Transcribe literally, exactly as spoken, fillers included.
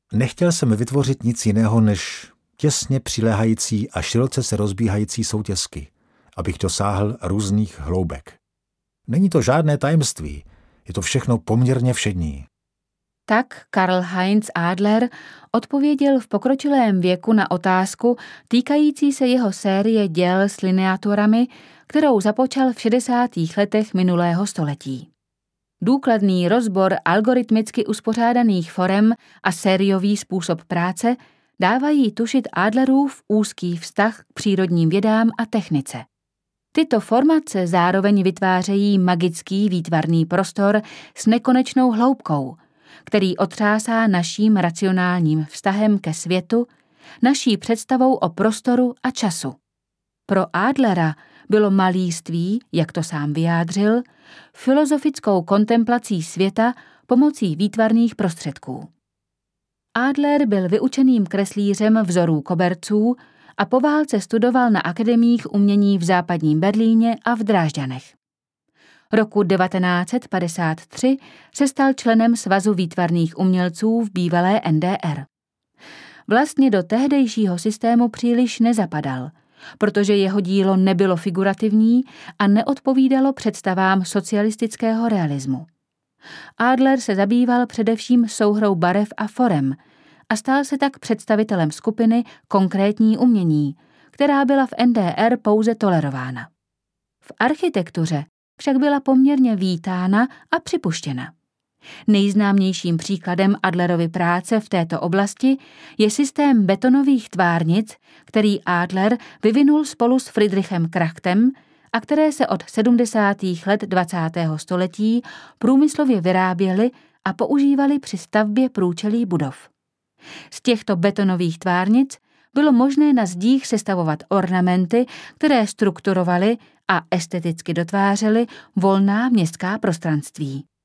Nechtěl jsem vytvořit nic jiného než těsně přiléhající a široce se rozbíhající soutěsky, abych dosáhl různých hloubek. Není to žádné tajemství, je to všechno poměrně všední. Tak Karl-Heinz Adler odpověděl v pokročilém věku na otázku týkající se jeho série děl s lineaturami, kterou započal v šedesátých letech minulého století. Důkladný rozbor algoritmicky uspořádaných forem a sériový způsob práce dávají tušit Adlerův úzký vztah k přírodním vědám a technice. Tyto formace zároveň vytvářejí magický výtvarný prostor s nekonečnou hloubkou, který otřásá naším racionálním vztahem ke světu, naší představou o prostoru a času. Pro Adlera bylo malíství, jak to sám vyjádřil, filozofickou kontemplací světa pomocí výtvarných prostředků. Adler byl vyučeným kreslířem vzorů koberců a po válce studoval na akademiích umění v západním Berlíně a v Drážďanech. Roku devatenáct set padesát tři se stal členem Svazu výtvarných umělců v bývalé N D R. Vlastně do tehdejšího systému příliš nezapadal, protože jeho dílo nebylo figurativní a neodpovídalo představám socialistického realismu. Adler se zabýval především souhrou barev a forem a stal se tak představitelem skupiny Konkrétní umění, která byla v N D R pouze tolerována. V architektuře však byla poměrně vítána a připuštěna. Nejznámějším příkladem Adlerovy práce v této oblasti je systém betonových tvárnic, který Adler vyvinul spolu s Friedrichem Krachtem a které se od sedmdesátých let dvacátého století průmyslově vyráběly a používaly při stavbě průčelí budov. Z těchto betonových tvárnic bylo možné na zdích sestavovat ornamenty, které strukturovaly a esteticky dotvářely volná městská prostranství.